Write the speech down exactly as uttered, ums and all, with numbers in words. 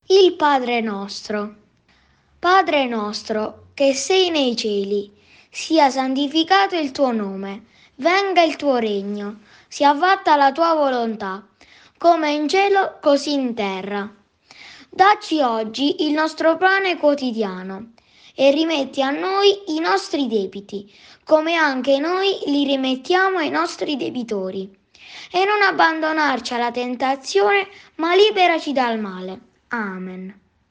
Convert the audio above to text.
Il Padre nostro. Padre nostro, che sei nei cieli, sia santificato il tuo nome, venga il tuo regno, sia fatta la tua volontà, come in cielo così in terra. Dacci oggi il nostro pane quotidiano e rimetti a noi i nostri debiti, come anche noi li rimettiamo ai nostri debitori. E non abbandonarci alla tentazione, ma liberaci dal male. Amen.